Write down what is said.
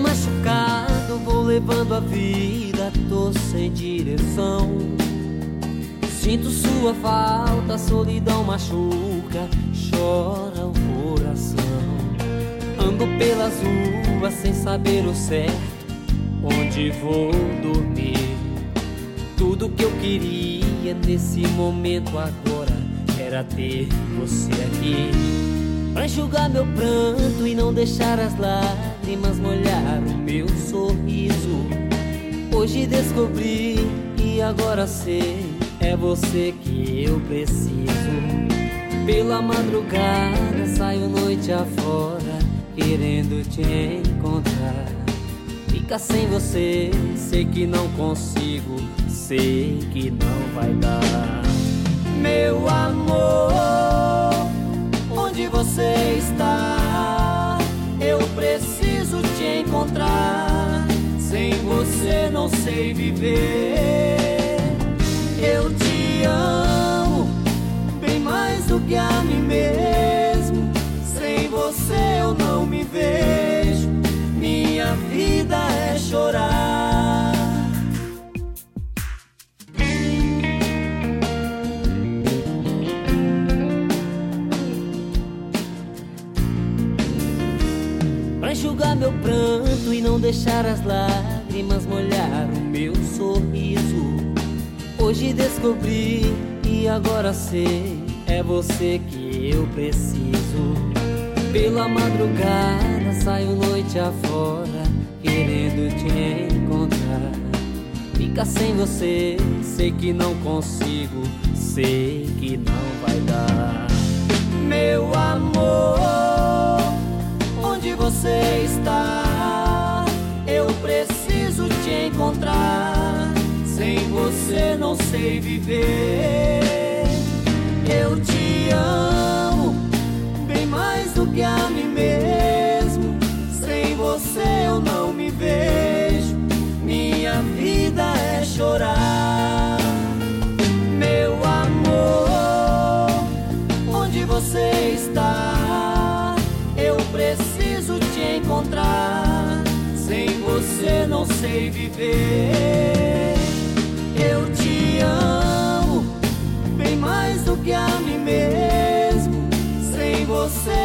machucado, vou levando a vida, tô sem direção. Sinto sua falta, a solidão machuca, chora o coração. Ando pelas ruas sem saber o certo, onde vou dormir. Tudo que eu queria nesse momento agora era ter você aqui, pra enxugar meu pranto e não deixar as lágrimas molhar o meu sorriso. Hoje descobri e agora sei, é você que eu preciso. Pela madrugada saio noite afora, querendo te encontrar. Fica sem você, sei que não consigo, sei que não vai dar. Meu amor, onde você está? Eu preciso te encontrar. Sem você não sei viver. Eu te amo bem mais do que a mim mesmo. Sem você eu não me vejo. Minha vida é chorar. Pra enxugar meu pranto e não deixar as lágrimas molhar o meu sorriso. Hoje descobri e agora sei, é você que eu preciso. Pela madrugada saio noite afora, querendo te encontrar. Fica sem você, sei que não consigo, sei que não vai dar. Meu amor, onde você está? Eu preciso te encontrar. Sem você não sei viver. Eu te amo bem mais do que a mim mesmo. Sem você eu não me vejo. Minha vida é chorar. Meu amor, onde você está? Eu preciso te encontrar. Sem você não sei viver. Eu te amo bem mais do que a mim mesmo. Sem você